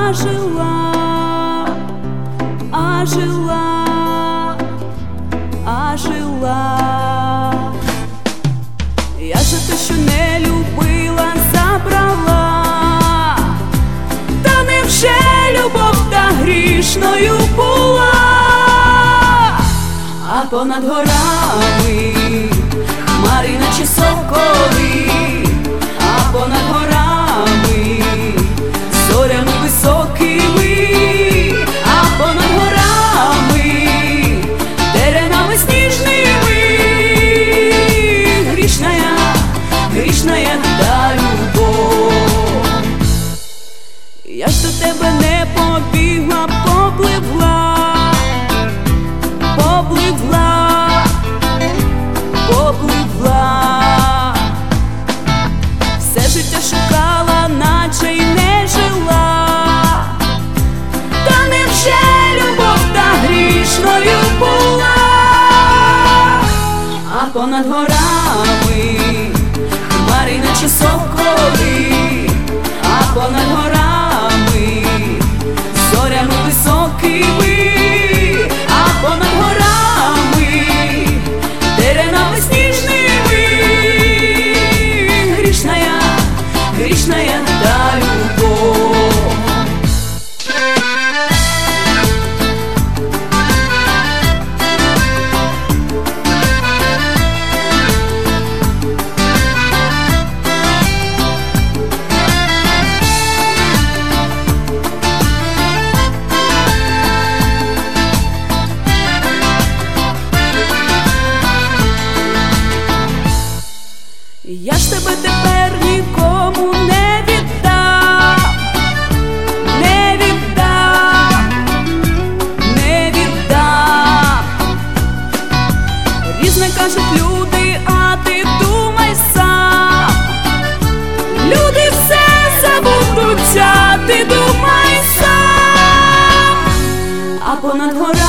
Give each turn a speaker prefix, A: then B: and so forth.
A: жила. Я же те, що не любила, забрала. Та невже любов та грішною була? А понад горами хмари наче соколи, а понад горами зорями високими, а понад горами теренами сніжними. Грішная та любов. Я ж до тебе не побігла, попливла, все життя шукала, наче й не жила. Та невже любов та грішною була? А понад горами хмари наче соколи, а понад горами зорями високими, а понад горами теренами сніжними. Грішная та любов. Я ж тебе тепер нікому не віддам, не віддам, не віддам. Різне кажуть люди, а ти думай сам. Люди все забудуться, ти думай сам. А понад горами